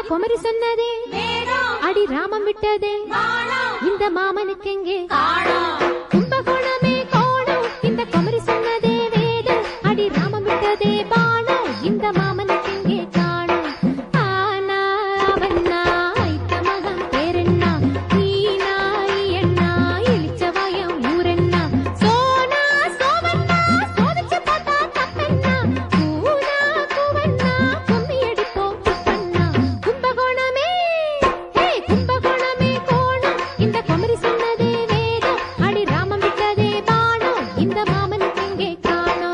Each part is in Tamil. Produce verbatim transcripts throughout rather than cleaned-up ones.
குமரி சொன்னதே அடி ராமம் விட்டதே இந்த மாமனுக்கு எங்கே கும்பகோணமே கோணம் இந்த குமரி சொன்னதே வேதம் அடி ராமம் விட்டதே பாணம் இந்த மாமனுக்கு எங்கே காணும் ஆனா அவன்னா ஐத்த மகன் பேரென்னா நீனா எண்ணா எலிச்சவாயம் ஊரென்னா சோனா சோவன்னா சோதிச்சு பார்த்தா தப்பென்னா கூனா கூவன்னா கும்மி அடிப்போம் குப்பன்னா கும்பகோணமே ஹே கும்பகோணமே கோணம் இந்த குமரி சொன்னதே வேதம் அடி ராமம் விட்டதே பாணம் இந்த மாமனுக்கு எங்கே காணோம்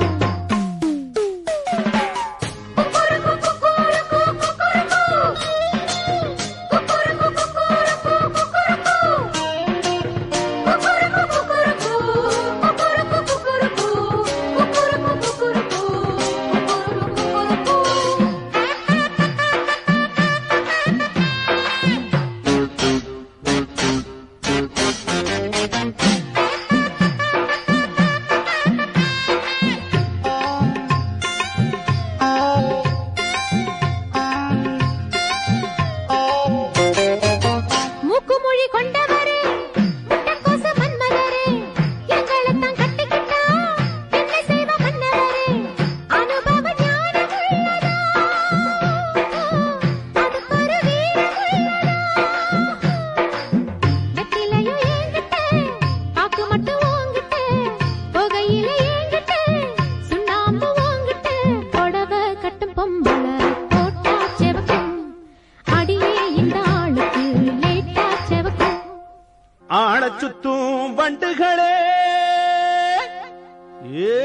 மூக்குமொழி கொண்டவரே முட்டக்கோச மன்மதரே எங்களைத்தான் கட்டிக்கிட்டா என்ன செய்வ மன்னவரே அனுபவ ஞானம் உள்ளதா அதுக்கு ஒரு வீரம் உள்ளதா வெற்றிலையும் ஏங்கிட்டு பாக்கு மட்டும் ஓங்கிட்டு புகையில ஏங்கிட்டு சுண்ணாம்பு ஓங்கிட்டு புடவ கட்டும் பொம்பளை போட்டா செவக்கும் அடியே இந்த ஆளுக்கு லேட்டா செவக்கும் ஆள சுத்தும் வண்டுகளே ஏ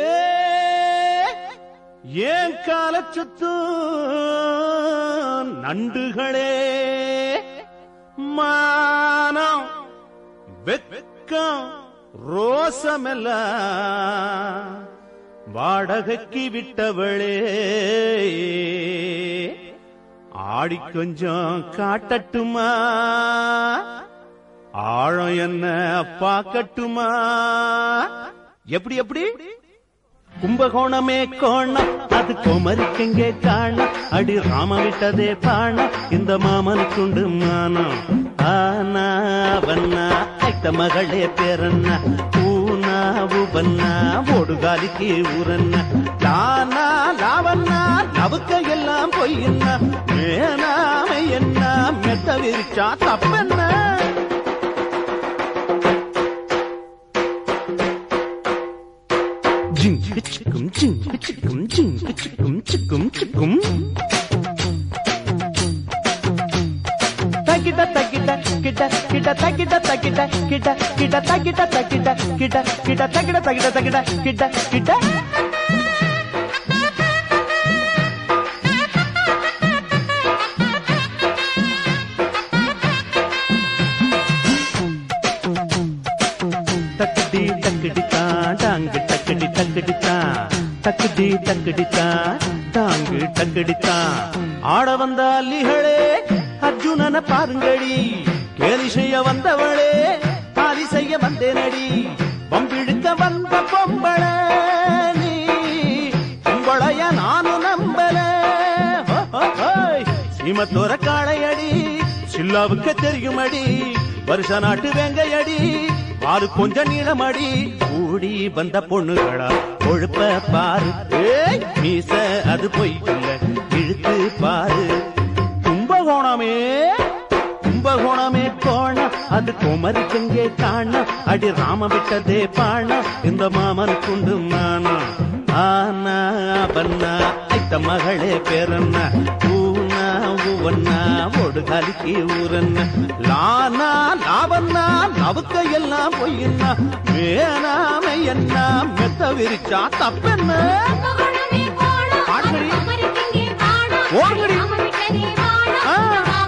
ஏன் கால சுத்தும் நண்டுகளே மானம் வெக்கம் ரோசமெல்லாம் வாடகைக்கு விட்டவளே ஆடி கொஞ்சம் காட்டட்டுமா ஆழம் என்ன பாக்கட்டுமா எப்படி எப்படி கும்பகோணமே கோணம் அது குமரிக்கெங்கே காணம் அடி ராம விட்டதே பாணம் இந்த மாமனுக்குண்டு மானம் ஆனா வண்ணா ஐத்த மகளே பேரண்ணா பூனா உபன்னா ஓடுகாலிக்கு ஊரண்ணா லானா லாவண்ணா நவுக்க எல்லாம் பொய்யண்ணா மேனாமை என்ன மெத்த விரிச்சா தப்பென்ன ஜிங்கு சிக்கும் ஜிங்கு சிக்கும் ஜிங்கு சிக்கும் சிக்கும் சிக்கும் தகிட தகிட கிட கிட தகிட தகிட கிட கிட தகிட தகிட கிட கிட தகிட தகிட தகிட கிட கிட தக்கடி தக்கடித்தா டாங்கு டக்கடி டக்கடித்தா தக்கடி டக்கடித்தா டாங்கு டக்கடித்தா ஆட வந்த அல்லிகளே அர்ஜுனன பாருங்கடி கேலி செய்ய வந்தவளே பாலி செய்ய வந்தேனடி வம்பிழுக்க வந்த பொம்பள நீ பொம்பளைய நானும் நம்பல சீமத்தோர காளையடி சில்லாவுக்கு தெரியுமடி வருஷ நாட்டு வெங்கையடி பாரு கொஞ்சம் நீளமடி கூடி வந்த பொண்ணுகளா கொழுப்ப பாரு ஏய் மீச அது பொய்யில்ல இழுத்து பாரு கும்பகோணமே கும்பகோணமே கோணம் அது குமரிக்கெங்கே காணம் அடி ராம விட்டதே பாணம் இந்த மாமனுக்குண்டு மானம் ஆனா பன்னா ஐத்த மகளே பேரண்ணா பூனா உவண்ணா ஒடுகாலிக்கு ஊரண்ணா லானா லாவண்ணா நவுக்க எல்லாம் பொய்யண்ணா வேணாமை என்ன மெத்த விரிச்சா தப்பென்ன ஓடுங்கடி